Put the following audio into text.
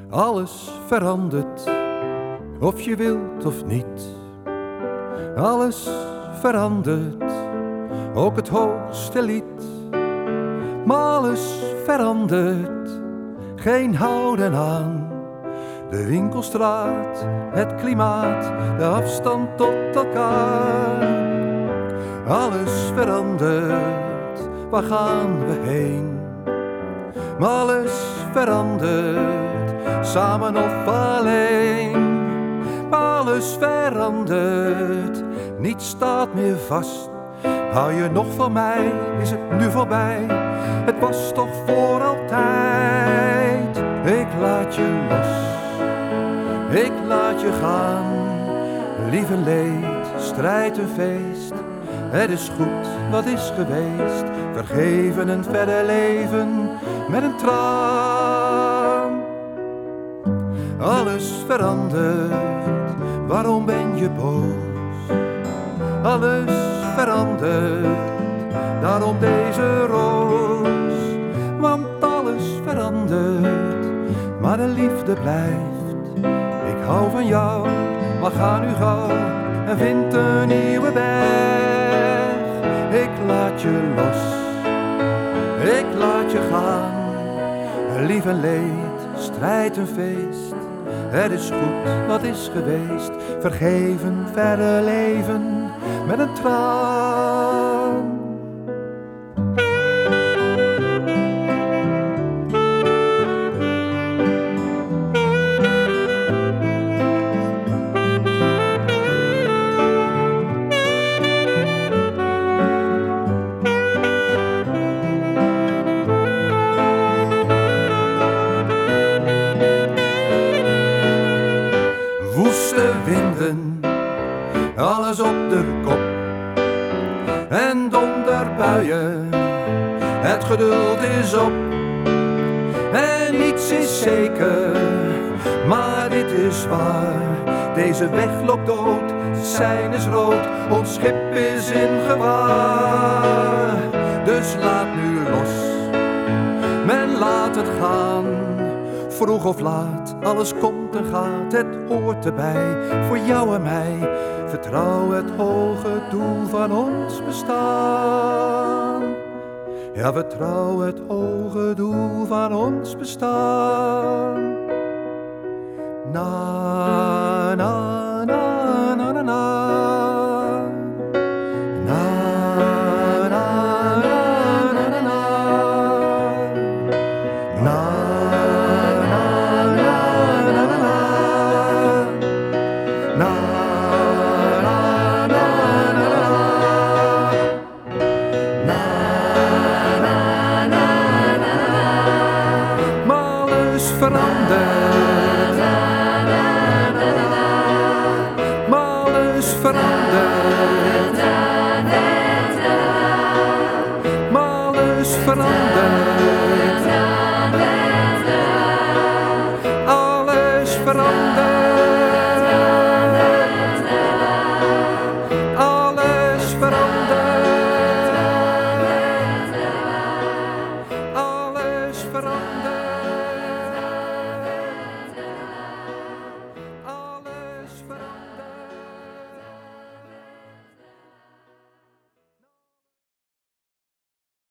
Alles verandert, of je wilt of niet. Alles verandert, ook het hoogste lied. Maar alles verandert, geen houden aan. De winkelstraat, het klimaat, de afstand tot elkaar. Alles verandert, waar gaan we heen? Maar alles verandert, samen of alleen. Maar alles verandert, niets staat meer vast. Hou je nog van mij, is het nu voorbij? Het was toch voor altijd. Ik laat je los, ik laat je gaan. Lief en leed, strijd en feest. Het is goed wat is geweest. Vergeven en verder leven met een traan. Alles verandert, waarom ben je boos? Alles verandert, daarom deze roos. Want alles verandert, maar de liefde blijft. Ik hou van jou, maar ga nu gauw en vind een nieuwe weg. Ik laat je los, ik laat je gaan. Lief en leed, strijd en feest. Het is goed wat is geweest. Vergeven, verder leven met een traan. Woeste winden, alles op de kop. En donderbuien, het geduld is op. En niets is zeker, maar dit is waar. Deze weg loopt dood, zijn is rood. Ons schip is in gevaar. Dus laat nu los, men laat het gaan. Vroeg of laat, alles komt en gaat, het hoort erbij, voor jou en mij. Vertrouw het hoge doel van ons bestaan. Ja, vertrouw het hoge doel van ons bestaan. Na, na, na, na, na, na. Verandert, maar alles verandert, maar alles verandert.